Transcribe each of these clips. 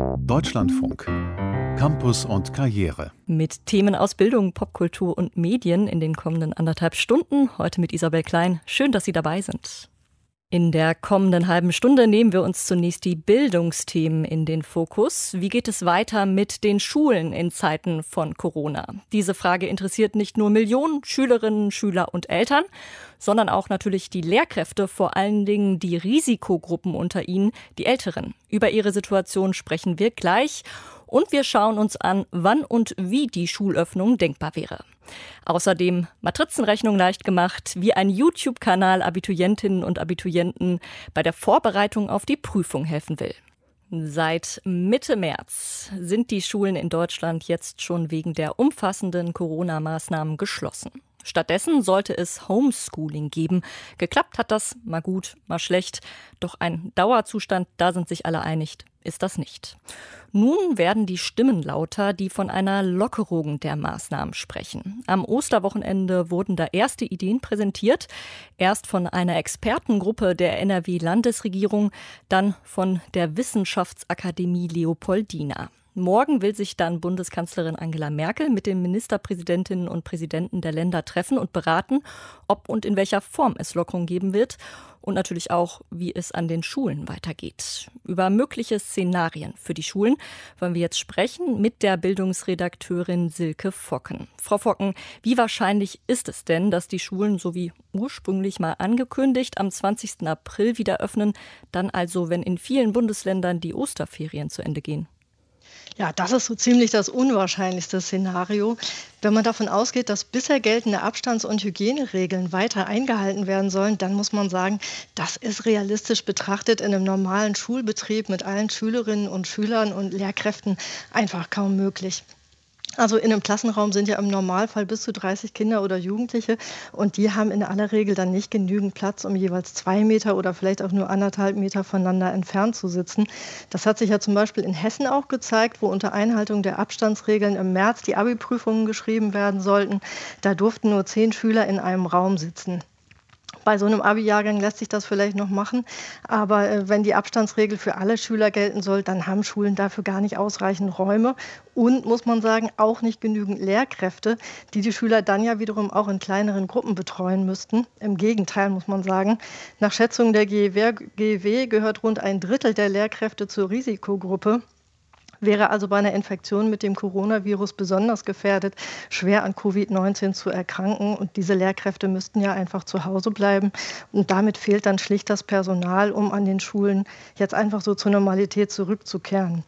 Deutschlandfunk. Campus und Karriere. Mit Themen aus Bildung, Popkultur und Medien in den kommenden 1,5 Stunden. Heute mit Isabel Klein. Schön, dass Sie dabei sind. In der kommenden halben Stunde nehmen wir uns zunächst die Bildungsthemen in den Fokus. Wie geht es weiter mit den Schulen in Zeiten von Corona? Diese Frage interessiert nicht nur Millionen Schülerinnen, Schüler und Eltern, sondern auch natürlich die Lehrkräfte, vor allen Dingen die Risikogruppen unter ihnen, die Älteren. Über ihre Situation sprechen wir gleich. Und wir schauen uns an, wann und wie die Schulöffnung denkbar wäre. Außerdem Matrizenrechnung leicht gemacht, wie ein YouTube-Kanal Abiturientinnen und Abiturienten bei der Vorbereitung auf die Prüfung helfen will. Seit Mitte März sind die Schulen in Deutschland jetzt schon wegen der umfassenden Corona-Maßnahmen geschlossen. Stattdessen sollte es Homeschooling geben. Geklappt hat das, mal gut, mal schlecht. Doch ein Dauerzustand, da sind sich alle einig, ist das nicht. Nun werden die Stimmen lauter, die von einer Lockerung der Maßnahmen sprechen. Am Osterwochenende wurden da erste Ideen präsentiert. Erst von einer Expertengruppe der NRW-Landesregierung, dann von der Wissenschaftsakademie Leopoldina. Morgen will sich dann Bundeskanzlerin Angela Merkel mit den Ministerpräsidentinnen und Präsidenten der Länder treffen und beraten, ob und in welcher Form es Lockerung geben wird und natürlich auch, wie es an den Schulen weitergeht. Über mögliche Szenarien für die Schulen wollen wir jetzt sprechen mit der Bildungsredakteurin Silke Focken. Frau Focken, wie wahrscheinlich ist es denn, dass die Schulen, so wie ursprünglich mal angekündigt, am 20. April wieder öffnen, dann also, wenn in vielen Bundesländern die Osterferien zu Ende gehen? Ja, das ist so ziemlich das unwahrscheinlichste Szenario. Wenn man davon ausgeht, dass bisher geltende Abstands- und Hygieneregeln weiter eingehalten werden sollen, dann muss man sagen, das ist realistisch betrachtet in einem normalen Schulbetrieb mit allen Schülerinnen und Schülern und Lehrkräften einfach kaum möglich. Also in einem Klassenraum sind ja im Normalfall bis zu 30 Kinder oder Jugendliche und die haben in aller Regel dann nicht genügend Platz, um jeweils 2 Meter oder vielleicht auch nur 1,5 Meter voneinander entfernt zu sitzen. Das hat sich ja zum Beispiel in Hessen auch gezeigt, wo unter Einhaltung der Abstandsregeln im März die Abi-Prüfungen geschrieben werden sollten. Da durften nur 10 Schüler in einem Raum sitzen. Bei so einem Abi-Jahrgang lässt sich das vielleicht noch machen, aber wenn die Abstandsregel für alle Schüler gelten soll, dann haben Schulen dafür gar nicht ausreichend Räume und, muss man sagen, auch nicht genügend Lehrkräfte, die die Schüler dann ja wiederum auch in kleineren Gruppen betreuen müssten. Im Gegenteil, muss man sagen. Nach Schätzungen der GEW gehört rund 1/3 der Lehrkräfte zur Risikogruppe. Wäre also bei einer Infektion mit dem Coronavirus besonders gefährdet, schwer an Covid-19 zu erkranken. Und diese Lehrkräfte müssten ja einfach zu Hause bleiben. Und damit fehlt dann schlicht das Personal, um an den Schulen jetzt einfach so zur Normalität zurückzukehren.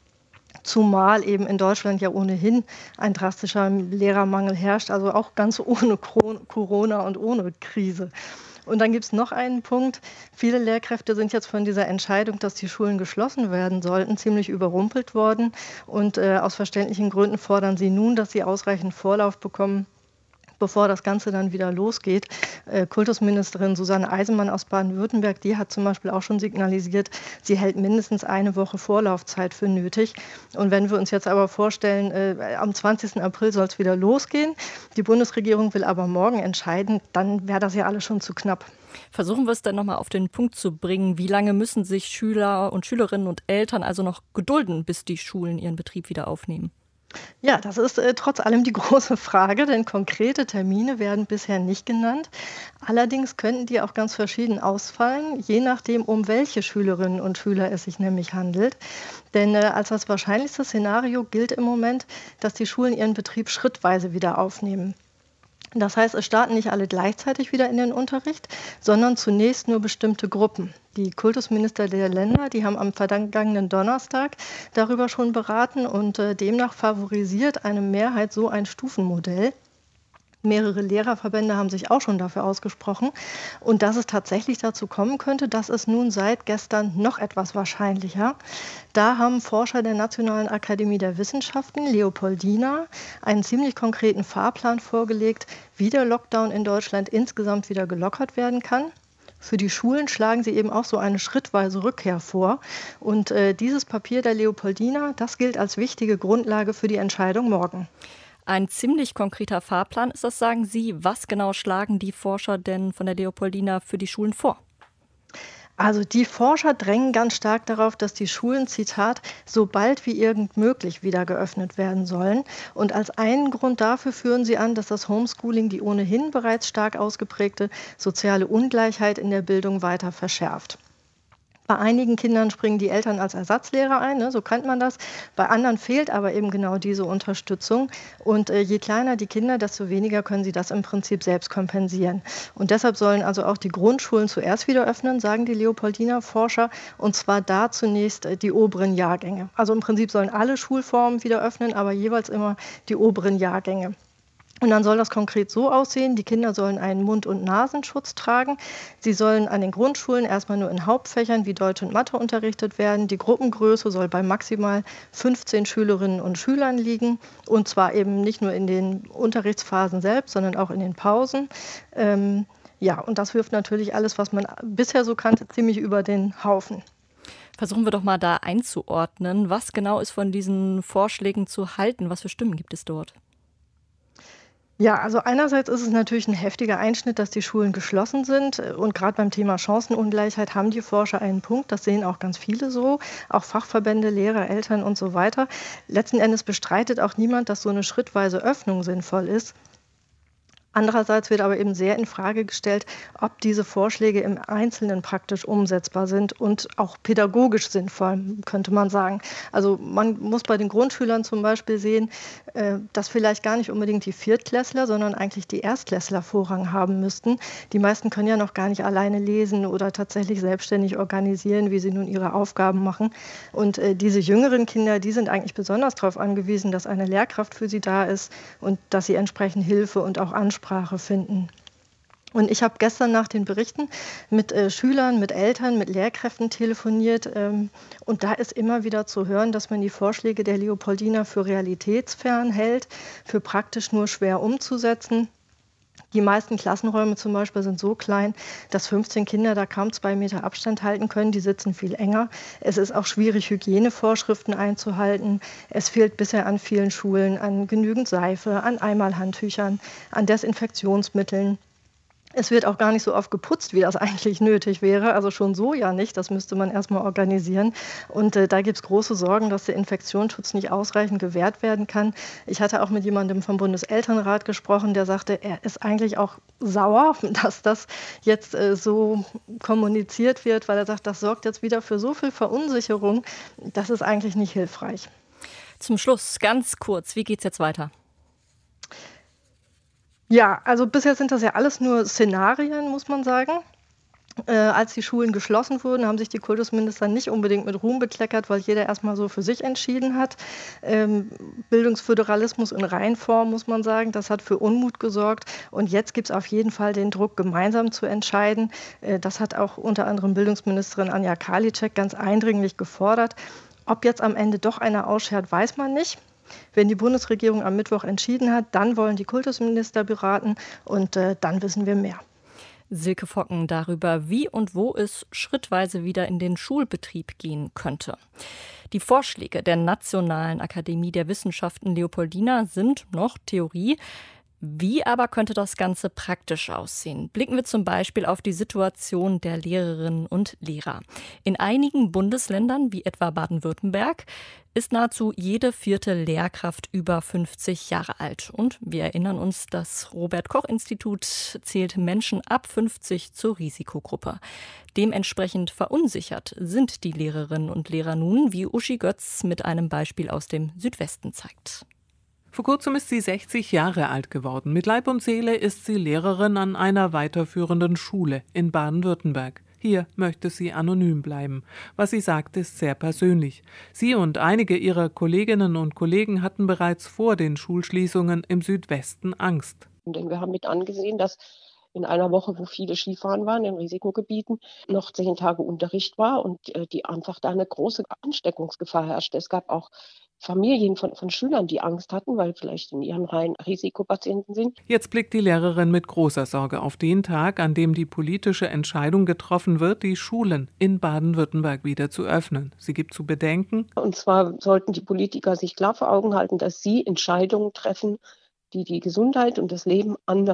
Zumal eben in Deutschland ja ohnehin ein drastischer Lehrermangel herrscht, also auch ganz ohne Corona und ohne Krise. Und dann gibt es noch einen Punkt. Viele Lehrkräfte sind jetzt von dieser Entscheidung, dass die Schulen geschlossen werden sollten, ziemlich überrumpelt worden. Und aus verständlichen Gründen fordern sie nun, dass sie ausreichend Vorlauf bekommen, bevor das Ganze dann wieder losgeht. Kultusministerin Susanne Eisenmann aus Baden-Württemberg, die hat zum Beispiel auch schon signalisiert, sie hält mindestens eine Woche Vorlaufzeit für nötig. Und wenn wir uns jetzt aber vorstellen, am 20. April soll es wieder losgehen, die Bundesregierung will aber morgen entscheiden, dann wäre das ja alles schon zu knapp. Versuchen wir es dann nochmal auf den Punkt zu bringen. Wie lange müssen sich Schüler und Schülerinnen und Eltern also noch gedulden, bis die Schulen ihren Betrieb wieder aufnehmen? Ja, das ist trotz allem die große Frage, denn konkrete Termine werden bisher nicht genannt. Allerdings könnten die auch ganz verschieden ausfallen, je nachdem, um welche Schülerinnen und Schüler es sich nämlich handelt. Denn als das wahrscheinlichste Szenario gilt im Moment, dass die Schulen ihren Betrieb schrittweise wieder aufnehmen. Das heißt, es starten nicht alle gleichzeitig wieder in den Unterricht, sondern zunächst nur bestimmte Gruppen. Die Kultusminister der Länder, die haben am vergangenen Donnerstag darüber schon beraten und demnach favorisiert eine Mehrheit so ein Stufenmodell. Mehrere Lehrerverbände haben sich auch schon dafür ausgesprochen. Und dass es tatsächlich dazu kommen könnte, das ist nun seit gestern noch etwas wahrscheinlicher. Da haben Forscher der Nationalen Akademie der Wissenschaften, Leopoldina, einen ziemlich konkreten Fahrplan vorgelegt, wie der Lockdown in Deutschland insgesamt wieder gelockert werden kann. Für die Schulen schlagen sie eben auch so eine schrittweise Rückkehr vor. Und dieses Papier der Leopoldina, das gilt als wichtige Grundlage für die Entscheidung morgen. Ein ziemlich konkreter Fahrplan ist das, sagen Sie. Was genau schlagen die Forscher denn von der Leopoldina für die Schulen vor? Also die Forscher drängen ganz stark darauf, dass die Schulen, Zitat, so bald wie irgend möglich wieder geöffnet werden sollen. Und als einen Grund dafür führen sie an, dass das Homeschooling die ohnehin bereits stark ausgeprägte soziale Ungleichheit in der Bildung weiter verschärft. Bei einigen Kindern springen die Eltern als Ersatzlehrer ein, ne, so kennt man das. Bei anderen fehlt aber eben genau diese Unterstützung. Und je kleiner die Kinder, desto weniger können sie das im Prinzip selbst kompensieren. Und deshalb sollen also auch die Grundschulen zuerst wieder öffnen, sagen die Leopoldiner Forscher. Und zwar da zunächst die oberen Jahrgänge. Also im Prinzip sollen alle Schulformen wieder öffnen, aber jeweils immer die oberen Jahrgänge. Und dann soll das konkret so aussehen, die Kinder sollen einen Mund- und Nasenschutz tragen. Sie sollen an den Grundschulen erstmal nur in Hauptfächern wie Deutsch und Mathe unterrichtet werden. Die Gruppengröße soll bei maximal 15 Schülerinnen und Schülern liegen. Und zwar eben nicht nur in den Unterrichtsphasen selbst, sondern auch in den Pausen. Ja, und das wirft natürlich alles, was man bisher so kannte, ziemlich über den Haufen. Versuchen wir doch mal da einzuordnen. Was genau ist von diesen Vorschlägen zu halten? Was für Stimmen gibt es dort? Ja, also einerseits ist es natürlich ein heftiger Einschnitt, dass die Schulen geschlossen sind. Und gerade beim Thema Chancenungleichheit haben die Forscher einen Punkt. Das sehen auch ganz viele so, auch Fachverbände, Lehrer, Eltern und so weiter. Letzten Endes bestreitet auch niemand, dass so eine schrittweise Öffnung sinnvoll ist. Andererseits wird aber eben sehr in Frage gestellt, ob diese Vorschläge im Einzelnen praktisch umsetzbar sind und auch pädagogisch sinnvoll, könnte man sagen. Also man muss bei den Grundschülern zum Beispiel sehen, dass vielleicht gar nicht unbedingt die Viertklässler, sondern eigentlich die Erstklässler Vorrang haben müssten. Die meisten können ja noch gar nicht alleine lesen oder tatsächlich selbstständig organisieren, wie sie nun ihre Aufgaben machen. Und diese jüngeren Kinder, die sind eigentlich besonders darauf angewiesen, dass eine Lehrkraft für sie da ist und dass sie entsprechend Hilfe und auch Ansprache finden. Und ich habe gestern nach den Berichten mit Schülern, mit Eltern, mit Lehrkräften telefoniert. Und da ist immer wieder zu hören, dass man die Vorschläge der Leopoldiner für realitätsfern hält, für praktisch nur schwer umzusetzen. Die meisten Klassenräume zum Beispiel sind so klein, dass 15 Kinder da kaum 2 Meter Abstand halten können. Die sitzen viel enger. Es ist auch schwierig, Hygienevorschriften einzuhalten. Es fehlt bisher an vielen Schulen an genügend Seife, an Einmalhandtüchern, an Desinfektionsmitteln. Es wird auch gar nicht so oft geputzt, wie das eigentlich nötig wäre. Also schon so ja nicht. Das müsste man erstmal organisieren. Und da gibt es große Sorgen, dass der Infektionsschutz nicht ausreichend gewährt werden kann. Ich hatte auch mit jemandem vom Bundeselternrat gesprochen, der sagte, er ist eigentlich auch sauer, dass das jetzt so kommuniziert wird, weil er sagt, das sorgt jetzt wieder für so viel Verunsicherung. Das ist eigentlich nicht hilfreich. Zum Schluss ganz kurz, wie geht's jetzt weiter? Ja, also bisher sind das ja alles nur Szenarien, muss man sagen. Als die Schulen geschlossen wurden, haben sich die Kultusminister nicht unbedingt mit Ruhm bekleckert, weil jeder erstmal so für sich entschieden hat. Bildungsföderalismus in Reinform, muss man sagen, das hat für Unmut gesorgt. Und jetzt gibt es auf jeden Fall den Druck, gemeinsam zu entscheiden. Das hat auch unter anderem Bildungsministerin Anja Karliczek ganz eindringlich gefordert. Ob jetzt am Ende doch einer ausschert, weiß man nicht. Wenn die Bundesregierung am Mittwoch entschieden hat, dann wollen die Kultusminister beraten und dann wissen wir mehr. Silke Focken darüber, wie und wo es schrittweise wieder in den Schulbetrieb gehen könnte. Die Vorschläge der Nationalen Akademie der Wissenschaften Leopoldina sind noch Theorie. Wie aber könnte das Ganze praktisch aussehen? Blicken wir zum Beispiel auf die Situation der Lehrerinnen und Lehrer. In einigen Bundesländern, wie etwa Baden-Württemberg, ist nahezu jede 4. Lehrkraft über 50 Jahre alt. Und wir erinnern uns, das Robert-Koch-Institut zählt Menschen ab 50 zur Risikogruppe. Dementsprechend verunsichert sind die Lehrerinnen und Lehrer nun, wie Uschi Götz mit einem Beispiel aus dem Südwesten zeigt. Vor kurzem ist sie 60 Jahre alt geworden. Mit Leib und Seele ist sie Lehrerin an einer weiterführenden Schule in Baden-Württemberg. Hier möchte sie anonym bleiben. Was sie sagt, ist sehr persönlich. Sie und einige ihrer Kolleginnen und Kollegen hatten bereits vor den Schulschließungen im Südwesten Angst. Denn wir haben mit angesehen, dass in einer Woche, wo viele Skifahren waren, in Risikogebieten, noch 10 Tage Unterricht war und die einfach da eine große Ansteckungsgefahr herrschte. Es gab auch Familien von Schülern, die Angst hatten, weil vielleicht in ihren Reihen Risikopatienten sind. Jetzt blickt die Lehrerin mit großer Sorge auf den Tag, an dem die politische Entscheidung getroffen wird, die Schulen in Baden-Württemberg wieder zu öffnen. Sie gibt zu bedenken. Und zwar sollten die Politiker sich klar vor Augen halten, dass sie Entscheidungen treffen, die die Gesundheit und das Leben anderer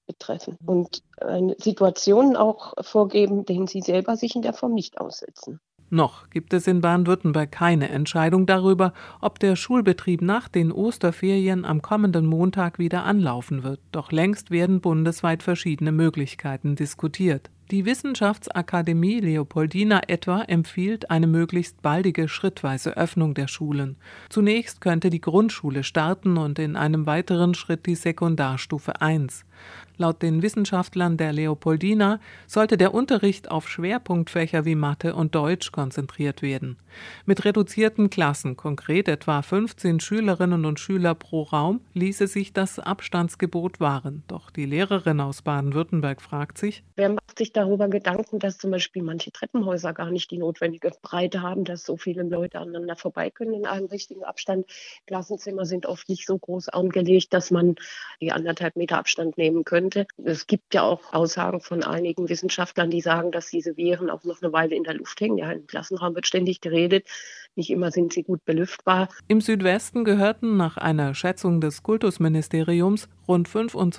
betreffen und Situationen auch vorgeben, denen sie selber sich in der Form nicht aussetzen. Noch gibt es in Baden-Württemberg keine Entscheidung darüber, ob der Schulbetrieb nach den Osterferien am kommenden Montag wieder anlaufen wird. Doch längst werden bundesweit verschiedene Möglichkeiten diskutiert. Die Wissenschaftsakademie Leopoldina etwa empfiehlt eine möglichst baldige schrittweise Öffnung der Schulen. Zunächst könnte die Grundschule starten und in einem weiteren Schritt die Sekundarstufe 1. Laut den Wissenschaftlern der Leopoldina sollte der Unterricht auf Schwerpunktfächer wie Mathe und Deutsch konzentriert werden. Mit reduzierten Klassen, konkret etwa 15 Schülerinnen und Schüler pro Raum, ließe sich das Abstandsgebot wahren. Doch die Lehrerin aus Baden-Württemberg fragt sich: Wer macht sich darüber Gedanken, dass zum Beispiel manche Treppenhäuser gar nicht die notwendige Breite haben, dass so viele Leute aneinander vorbei können in einem richtigen Abstand? Klassenzimmer sind oft nicht so groß angelegt, dass man die 1,5 Meter Abstand nehmen könnte. Es gibt ja auch Aussagen von einigen Wissenschaftlern, die sagen, dass diese Viren auch noch eine Weile in der Luft hängen. Ja, im Klassenraum wird ständig geredet. Nicht immer sind sie gut belüftbar. Im Südwesten gehörten nach einer Schätzung des Kultusministeriums rund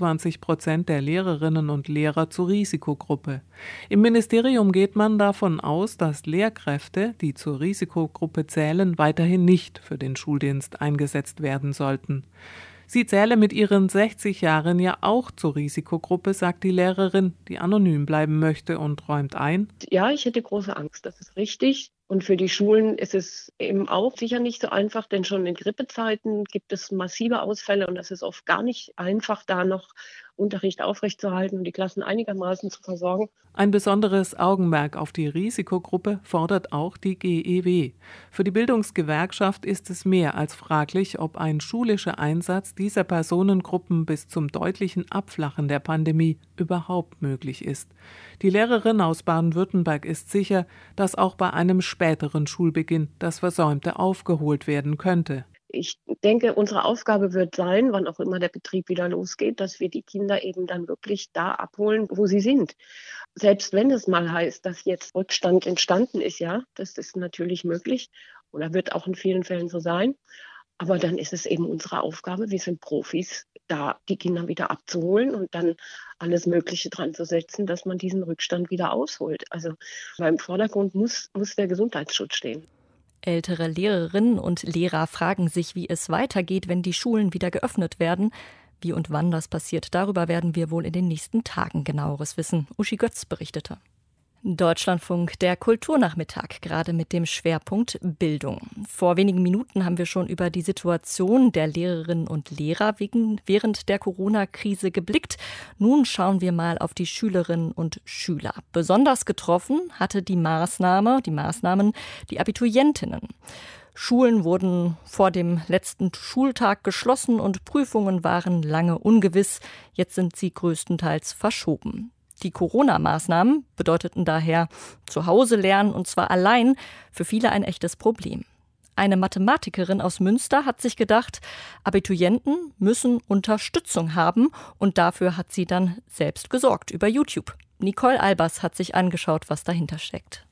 25% der Lehrerinnen und Lehrer zur Risikogruppe. Im Ministerium geht man davon aus, dass Lehrkräfte, die zur Risikogruppe zählen, weiterhin nicht für den Schuldienst eingesetzt werden sollten. Sie zähle mit ihren 60 Jahren ja auch zur Risikogruppe, sagt die Lehrerin, die anonym bleiben möchte, und räumt ein: Ja, ich hätte große Angst, das ist richtig. Und für die Schulen ist es eben auch sicher nicht so einfach, denn schon in Grippezeiten gibt es massive Ausfälle und es ist oft gar nicht einfach, da noch Unterricht aufrechtzuerhalten und die Klassen einigermaßen zu versorgen. Ein besonderes Augenmerk auf die Risikogruppe fordert auch die GEW. Für die Bildungsgewerkschaft ist es mehr als fraglich, ob ein schulischer Einsatz dieser Personengruppen bis zum deutlichen Abflachen der Pandemie überhaupt möglich ist. Die Lehrerin aus Baden-Württemberg ist sicher, dass auch bei einem späteren Schulbeginn das Versäumte aufgeholt werden könnte. Ich denke, unsere Aufgabe wird sein, wann auch immer der Betrieb wieder losgeht, dass wir die Kinder eben dann wirklich da abholen, wo sie sind. Selbst wenn es mal heißt, dass jetzt Rückstand entstanden ist, ja, das ist natürlich möglich oder wird auch in vielen Fällen so sein. Aber dann ist es eben unsere Aufgabe, wir sind Profis, da die Kinder wieder abzuholen und dann alles Mögliche dran zu setzen, dass man diesen Rückstand wieder ausholt. Also im Vordergrund muss der Gesundheitsschutz stehen. Ältere Lehrerinnen und Lehrer fragen sich, wie es weitergeht, wenn die Schulen wieder geöffnet werden. Wie und wann das passiert, darüber werden wir wohl in den nächsten Tagen genaueres wissen. Uschi Götz berichtete. Deutschlandfunk, der Kulturnachmittag, gerade mit dem Schwerpunkt Bildung. Vor wenigen Minuten haben wir schon über die Situation der Lehrerinnen und Lehrer während der Corona-Krise geblickt. Nun schauen wir mal auf die Schülerinnen und Schüler. Besonders getroffen hatte die Maßnahmen die Abiturientinnen. Schulen wurden vor dem letzten Schultag geschlossen und Prüfungen waren lange ungewiss. Jetzt sind sie größtenteils verschoben. Die Corona-Maßnahmen bedeuteten daher zu Hause lernen, und zwar allein, für viele ein echtes Problem. Eine Mathematikerin aus Münster hat sich gedacht, Abiturienten müssen Unterstützung haben, und dafür hat sie dann selbst gesorgt über YouTube. Nicole Albers hat sich angeschaut, was dahinter steckt.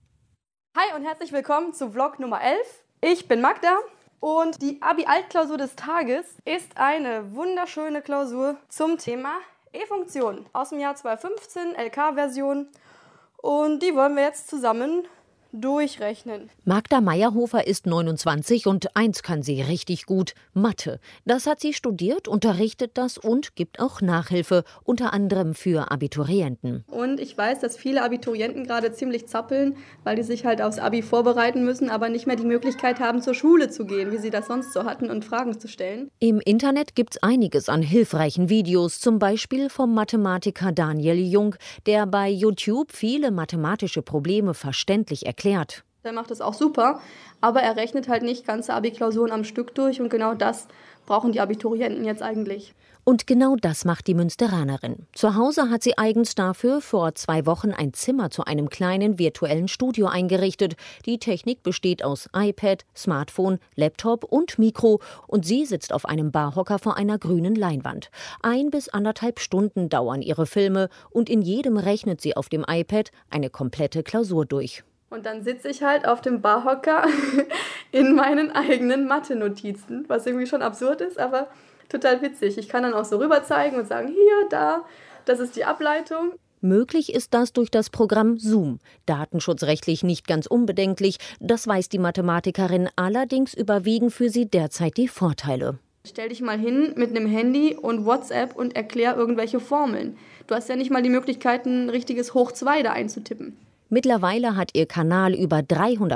Hi und herzlich willkommen zu Vlog Nummer 11. Ich bin Magda und die Abi-Altklausur des Tages ist eine wunderschöne Klausur zum Thema E-Funktion aus dem Jahr 2015, LK-Version, und die wollen wir jetzt zusammen durchrechnen. Magda Meyerhofer ist 29 und eins kann sie richtig gut: Mathe. Das hat sie studiert, unterrichtet das und gibt auch Nachhilfe, unter anderem für Abiturienten. Und ich weiß, dass viele Abiturienten gerade ziemlich zappeln, weil die sich halt aufs Abi vorbereiten müssen, aber nicht mehr die Möglichkeit haben, zur Schule zu gehen, wie sie das sonst so hatten, und Fragen zu stellen. Im Internet gibt's einiges an hilfreichen Videos, zum Beispiel vom Mathematiker Daniel Jung, der bei YouTube viele mathematische Probleme verständlich erklärt. Der macht das auch super, aber er rechnet halt nicht ganze Abi-Klausuren am Stück durch, und genau das brauchen die Abiturienten jetzt eigentlich. Und genau das macht die Münsteranerin. Zu Hause hat sie eigens dafür vor 2 Wochen ein Zimmer zu einem kleinen virtuellen Studio eingerichtet. Die Technik besteht aus iPad, Smartphone, Laptop und Mikro, und sie sitzt auf einem Barhocker vor einer grünen Leinwand. 1 bis 1,5 Stunden dauern ihre Filme, und in jedem rechnet sie auf dem iPad eine komplette Klausur durch. Und dann sitze ich halt auf dem Barhocker in meinen eigenen Mathe-Notizen, was irgendwie schon absurd ist, aber total witzig. Ich kann dann auch so rüber zeigen und sagen, hier, da, das ist die Ableitung. Möglich ist das durch das Programm Zoom. Datenschutzrechtlich nicht ganz unbedenklich, das weiß die Mathematikerin, allerdings überwiegen für sie derzeit die Vorteile. Stell dich mal hin mit einem Handy und WhatsApp und erklär irgendwelche Formeln. Du hast ja nicht mal die Möglichkeit, ein richtiges Hoch 2 da einzutippen. Mittlerweile hat ihr Kanal über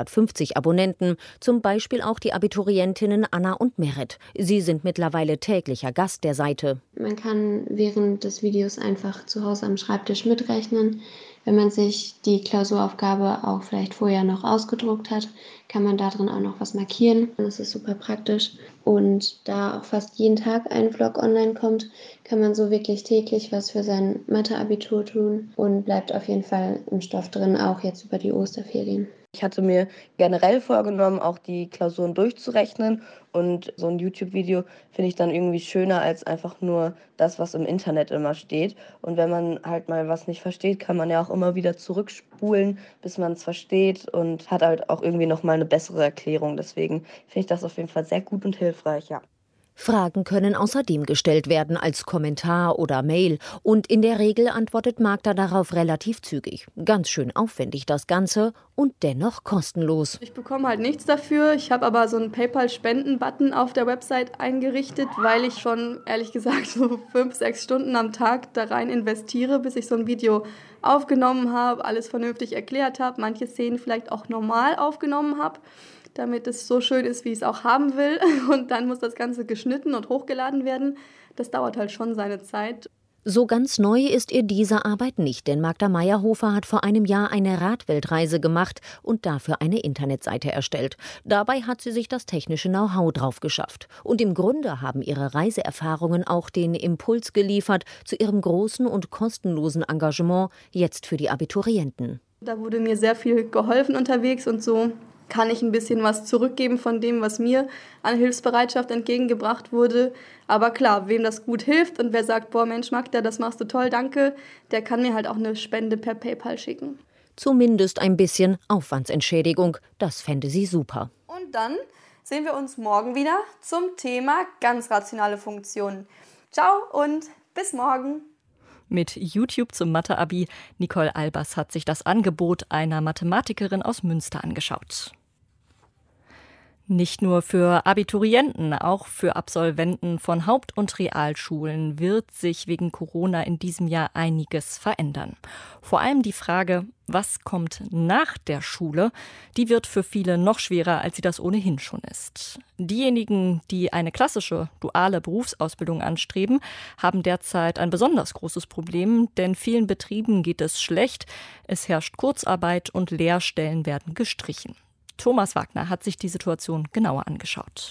350 Abonnenten, zum Beispiel auch die Abiturientinnen Anna und Merit. Sie sind mittlerweile täglicher Gast der Seite. Man kann während des Videos einfach zu Hause am Schreibtisch mitrechnen. Wenn man sich die Klausuraufgabe auch vielleicht vorher noch ausgedruckt hat, kann man da drin auch noch was markieren. Das ist super praktisch. Und da auch fast jeden Tag ein Vlog online kommt, kann man so wirklich täglich was für sein Mathe-Abitur tun und bleibt auf jeden Fall im Stoff drin, auch jetzt über die Osterferien. Ich hatte mir generell vorgenommen, auch die Klausuren durchzurechnen, und so ein YouTube-Video finde ich dann irgendwie schöner als einfach nur das, was im Internet immer steht. Und wenn man halt mal was nicht versteht, kann man ja auch immer wieder zurückspulen, bis man es versteht, und hat halt auch irgendwie nochmal eine bessere Erklärung. Deswegen finde ich das auf jeden Fall sehr gut und hilfreich, ja. Fragen können außerdem gestellt werden als Kommentar oder Mail, und in der Regel antwortet Magda darauf relativ zügig. Ganz schön aufwendig das Ganze und dennoch kostenlos. Ich bekomme halt nichts dafür. Ich habe aber so einen PayPal-Spenden-Button auf der Website eingerichtet, weil ich schon, ehrlich gesagt, so 5-6 Stunden am Tag da rein investiere, bis ich so ein Video aufgenommen habe, alles vernünftig erklärt habe, manche Szenen vielleicht auch normal aufgenommen habe, damit es so schön ist, wie ich es auch haben will. Und dann muss das Ganze geschnitten und hochgeladen werden. Das dauert halt schon seine Zeit. So ganz neu ist ihr diese Arbeit nicht, denn Magda Meyerhofer hat vor einem Jahr eine Radweltreise gemacht und dafür eine Internetseite erstellt. Dabei hat sie sich das technische Know-how drauf geschafft. Und im Grunde haben ihre Reiseerfahrungen auch den Impuls geliefert zu ihrem großen und kostenlosen Engagement jetzt für die Abiturienten. Da wurde mir sehr viel geholfen unterwegs, und so kann ich ein bisschen was zurückgeben von dem, was mir an Hilfsbereitschaft entgegengebracht wurde. Aber klar, wem das gut hilft und wer sagt, boah Mensch Magda, das machst du toll, danke, der kann mir halt auch eine Spende per PayPal schicken. Zumindest ein bisschen Aufwandsentschädigung, das fände sie super. Und dann sehen wir uns morgen wieder zum Thema ganz rationale Funktionen. Ciao und bis morgen. Mit YouTube zum Mathe-Abi. Nicole Albers hat sich das Angebot einer Mathematikerin aus Münster angeschaut. Nicht nur für Abiturienten, auch für Absolventen von Haupt- und Realschulen wird sich wegen Corona in diesem Jahr einiges verändern. Vor allem die Frage, was kommt nach der Schule, die wird für viele noch schwerer, als sie das ohnehin schon ist. Diejenigen, die eine klassische, duale Berufsausbildung anstreben, haben derzeit ein besonders großes Problem, denn vielen Betrieben geht es schlecht. Es herrscht Kurzarbeit und Lehrstellen werden gestrichen. Thomas Wagner hat sich die Situation genauer angeschaut.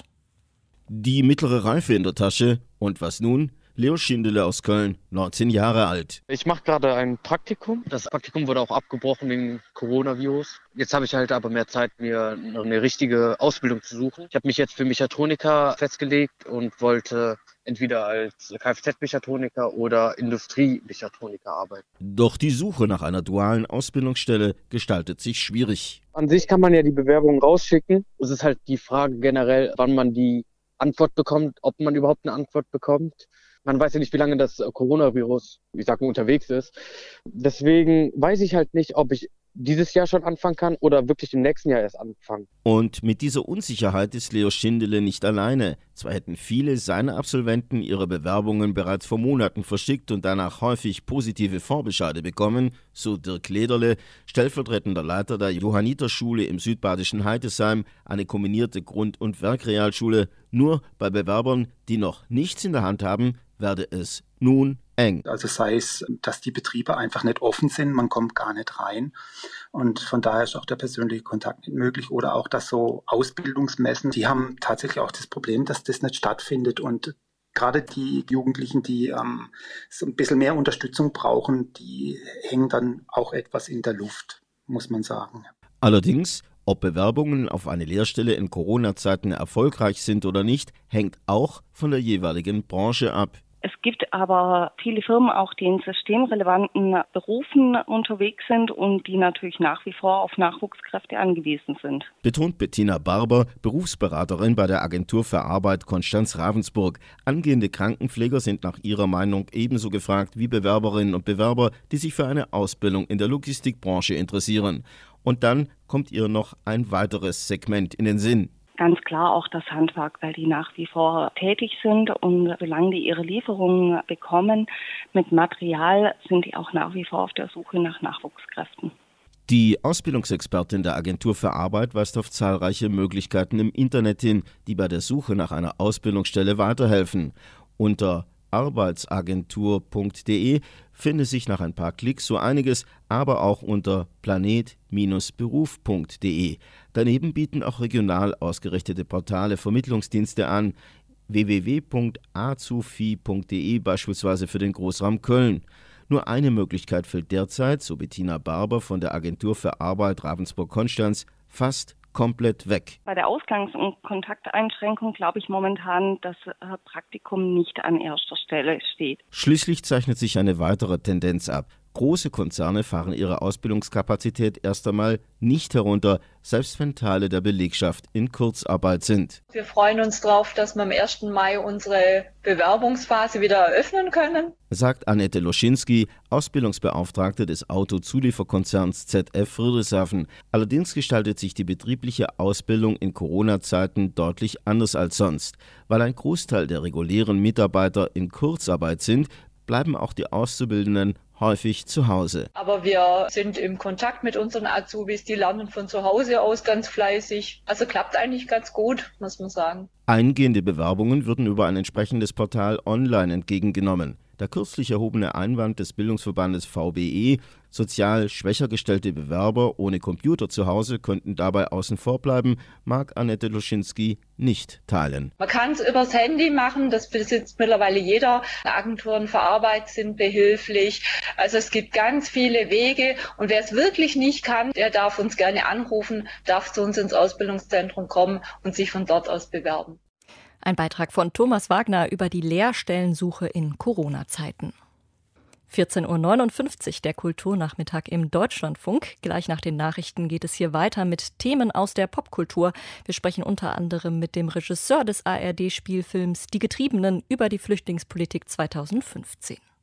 Die mittlere Reife in der Tasche. Und was nun? Leo Schindele aus Köln, 19 Jahre alt. Ich mache gerade ein Praktikum. Das Praktikum wurde auch abgebrochen wegen Coronavirus. Jetzt habe ich halt aber mehr Zeit, mir eine richtige Ausbildung zu suchen. Ich habe mich jetzt für Mechatroniker festgelegt und wollte entweder als Kfz-Mechatroniker oder Industriemechatroniker arbeiten. Doch die Suche nach einer dualen Ausbildungsstelle gestaltet sich schwierig. An sich kann man ja die Bewerbung rausschicken. Es ist halt die Frage generell, wann man die Antwort bekommt, ob man überhaupt eine Antwort bekommt. Man weiß ja nicht, wie lange das Coronavirus, ich sag mal, unterwegs ist. Deswegen weiß ich halt nicht, ob ich dieses Jahr schon anfangen kann oder wirklich im nächsten Jahr erst anfangen. Und mit dieser Unsicherheit ist Leo Schindele nicht alleine. Zwar hätten viele seiner Absolventen ihre Bewerbungen bereits vor Monaten verschickt und danach häufig positive Vorbescheide bekommen, so Dirk Lederle, stellvertretender Leiter der Johanniterschule im südbadischen Heidesheim, eine kombinierte Grund- und Werkrealschule. Nur bei Bewerbern, die noch nichts in der Hand haben, werde es nun eng. Also sei es, dass die Betriebe einfach nicht offen sind, man kommt gar nicht rein und von daher ist auch der persönliche Kontakt nicht möglich, oder auch, dass so Ausbildungsmessen, die haben tatsächlich auch das Problem, dass das nicht stattfindet, und gerade die Jugendlichen, die so ein bisschen mehr Unterstützung brauchen, die hängen dann auch etwas in der Luft, muss man sagen. Allerdings, ob Bewerbungen auf eine Lehrstelle in Corona-Zeiten erfolgreich sind oder nicht, hängt auch von der jeweiligen Branche ab. Es gibt aber viele Firmen auch, die in systemrelevanten Berufen unterwegs sind und die natürlich nach wie vor auf Nachwuchskräfte angewiesen sind. Betont Bettina Barber, Berufsberaterin bei der Agentur für Arbeit Konstanz-Ravensburg. Angehende Krankenpfleger sind nach ihrer Meinung ebenso gefragt wie Bewerberinnen und Bewerber, die sich für eine Ausbildung in der Logistikbranche interessieren. Und dann kommt ihr noch ein weiteres Segment in den Sinn. Ganz klar auch das Handwerk, weil die nach wie vor tätig sind und solange die ihre Lieferungen bekommen mit Material, sind die auch nach wie vor auf der Suche nach Nachwuchskräften. Die Ausbildungsexpertin der Agentur für Arbeit weist auf zahlreiche Möglichkeiten im Internet hin, die bei der Suche nach einer Ausbildungsstelle weiterhelfen. Unter arbeitsagentur.de findet sich nach ein paar Klicks so einiges, aber auch unter planet-beruf.de. Daneben bieten auch regional ausgerichtete Portale Vermittlungsdienste an, www.azufi.de beispielsweise für den Großraum Köln. Nur eine Möglichkeit fällt derzeit, so Bettina Barber von der Agentur für Arbeit Ravensburg-Konstanz, fast komplett weg. Bei der Ausgangs- und Kontakteinschränkung glaube ich momentan, dass Praktikum nicht an erster Stelle steht. Schließlich zeichnet sich eine weitere Tendenz ab. Große Konzerne fahren ihre Ausbildungskapazität erst einmal nicht herunter, selbst wenn Teile der Belegschaft in Kurzarbeit sind. Wir freuen uns darauf, dass wir am 1. Mai unsere Bewerbungsphase wieder eröffnen können, sagt Annette Loschinski, Ausbildungsbeauftragte des Autozulieferkonzerns ZF Friedrichshafen. Allerdings gestaltet sich die betriebliche Ausbildung in Corona-Zeiten deutlich anders als sonst. Weil ein Großteil der regulären Mitarbeiter in Kurzarbeit sind, bleiben auch die Auszubildenden häufig zu Hause. Aber wir sind im Kontakt mit unseren Azubis, die lernen von zu Hause aus ganz fleißig. Also klappt eigentlich ganz gut, muss man sagen. Eingehende Bewerbungen würden über ein entsprechendes Portal online entgegengenommen. Der kürzlich erhobene Einwand des Bildungsverbandes VBE, sozial schwächer gestellte Bewerber ohne Computer zu Hause könnten dabei außen vor bleiben, mag Annette Loschinski nicht teilen. Man kann es übers Handy machen, das besitzt mittlerweile jeder. Agenturen für Arbeit sind behilflich. Also es gibt ganz viele Wege und wer es wirklich nicht kann, der darf uns gerne anrufen, darf zu uns ins Ausbildungszentrum kommen und sich von dort aus bewerben. Ein Beitrag von Thomas Wagner über die Lehrstellensuche in Corona-Zeiten. 14.59 Uhr, der Kulturnachmittag im Deutschlandfunk. Gleich nach den Nachrichten geht es hier weiter mit Themen aus der Popkultur. Wir sprechen unter anderem mit dem Regisseur des ARD-Spielfilms Die Getriebenen über die Flüchtlingspolitik 2015.